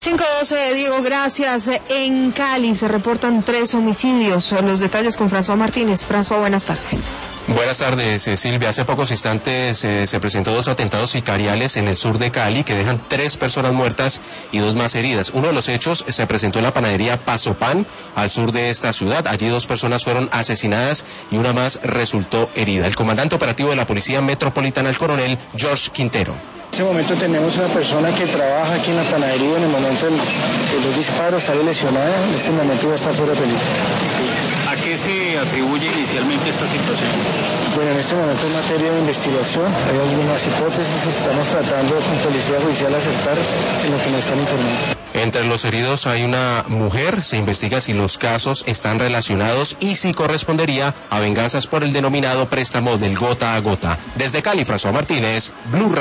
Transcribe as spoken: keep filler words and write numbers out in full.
cinco doce, Diego, gracias. En Cali se reportan tres homicidios. Los detalles con François Martínez. François, buenas tardes. Buenas tardes, eh, Silvia. Hace pocos instantes eh, se presentó dos atentados sicariales en el sur de Cali que dejan tres personas muertas y dos más heridas. Uno de los hechos se presentó en la panadería Paso Pan, al sur de esta ciudad. Allí dos personas fueron asesinadas y una más resultó herida. El comandante operativo de la Policía Metropolitana, el coronel George Quintero. En este momento tenemos una persona que trabaja aquí en la panadería. En el momento de los disparos sale lesionada. En este momento ya está fuera de peligro. ¿A qué se atribuye inicialmente esta situación? Bueno, en este momento en materia de investigación hay algunas hipótesis. Estamos tratando con Policía Judicial acertar en lo que nos están informando. Entre los heridos hay una mujer. Se investiga si los casos están relacionados y si correspondería a venganzas por el denominado préstamo del gota a gota. Desde Cali, François Martínez, Blue Radio.